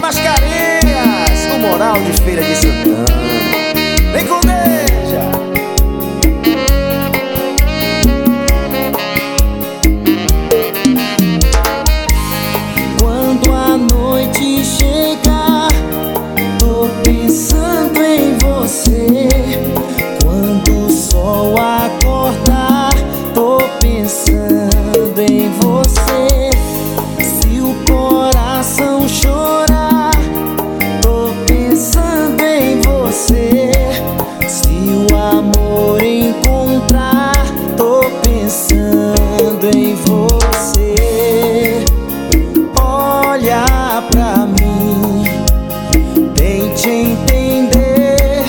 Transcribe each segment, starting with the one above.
Mascarenhas, o Moral de Feira de Santana. Vem com Deja. Quando a noite chegar, tô pensando em você. Quando o sol acordar, tô pensando em você. Se o coração chorar, tô pensando em você. Se o amor encontrar, tô pensando em você. Olha pra mim, tente entender.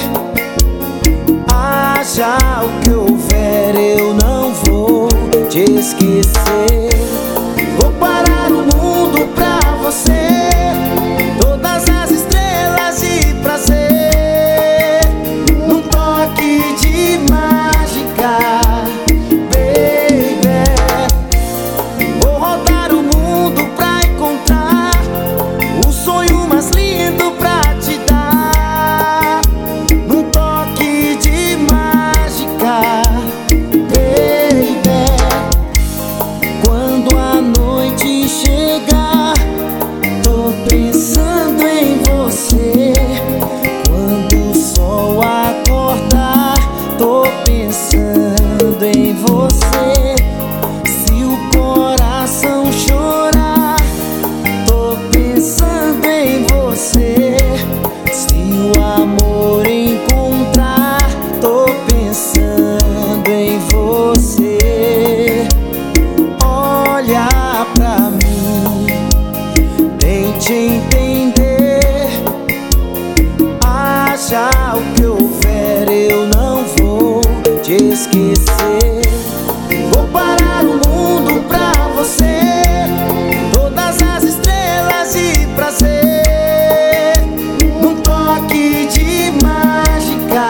Haja o que houver, eu não vou te esquecer. Vou parar o mundo pra você, todas as estrelas de prazer, num toque de mágica, baby. Vou rodar o mundo pra encontrar o sonho mais lindo pra te dar, num toque de mágica, baby. Quando a noite chegar, tô pensando em você. Quando o sol acordar, tô pensando em você. Se o coração chorar, tô pensando em você. Se o amor encontrar, tô pensando em você. Olha pra mim, tente entender. Haja o que houver, eu não vou te esquecer. Vou parar o mundo pra você, todas as estrelas de prazer, num toque de mágica,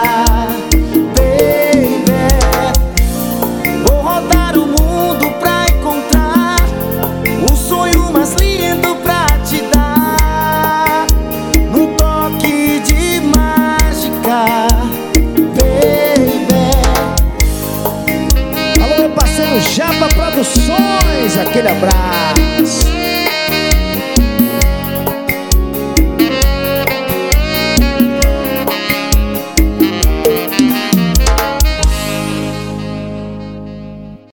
baby. Vou rodar o mundo pra encontrar o sonho mais lindo pra te dar, num toque de mágica, baby. Alô, meu parceiro Japa Produções, aquele abraço.